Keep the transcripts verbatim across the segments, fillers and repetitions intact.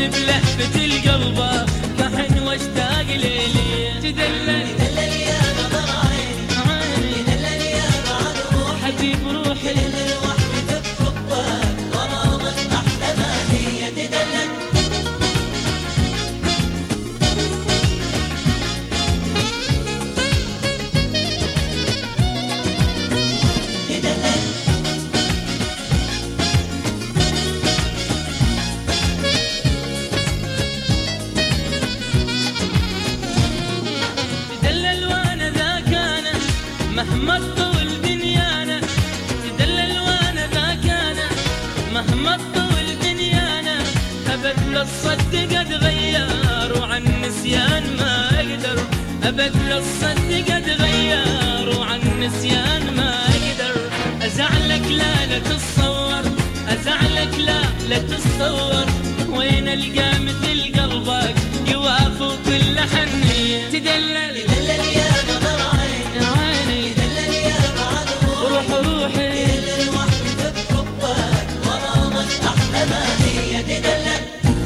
بعدني بلهفة القلب كحن واشتاق ليلي. تدلل تدلل يا نظر عيني عيني تدلل يا بعد روحي حبيب روحي تدلل وحدي بحبك غرامك أحلى ما هي. تدلل مهما تطول دنيانا. تدلل وانا ذاك انا مهما تطول دنيانا. ابد للصدق اتغير وعن النسيان ما اقدر. ابد للصدق اتغير وعن النسيان ما اقدر. ازعلك لا لا تتصور ازعلك لا لا تتصور. وين القى مثل قلبك يوافق كل حنيه. تدلل تدلل يا نظر عيني روحي تدلل وحدي بحبك غرامك أحلى ما هي. تدلل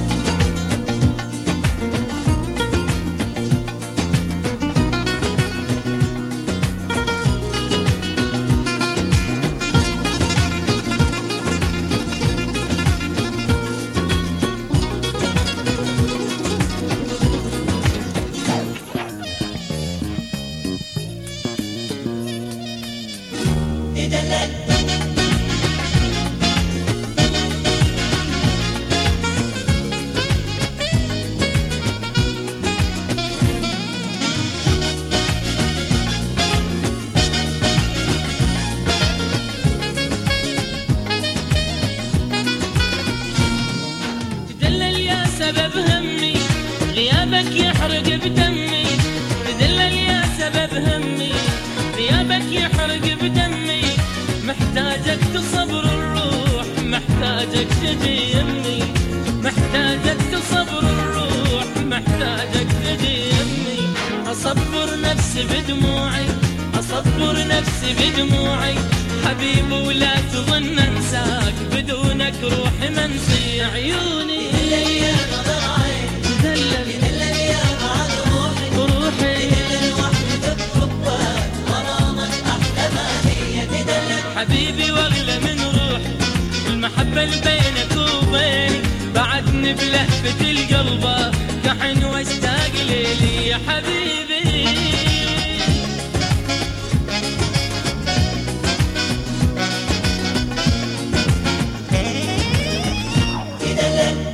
سبب همي غيابك يحرق بدمي. تدلل يا سبب همي غيابك يحرق بدمي. محتاجك تصبر الروح محتاجك تجي يمي. محتاجك تصبر الروح محتاجك تجي يمي. اصبر نفسي بدموعي اصبر نفسي بدموعي. حبيبي ولا تظن انساك بدونك روحي منسي. عيوني حبيبي واغلى من روحي. المحبة اللي بينك وبيني بعدني بلهفة القلب كحن واشتاق ليلي. يا حبيبي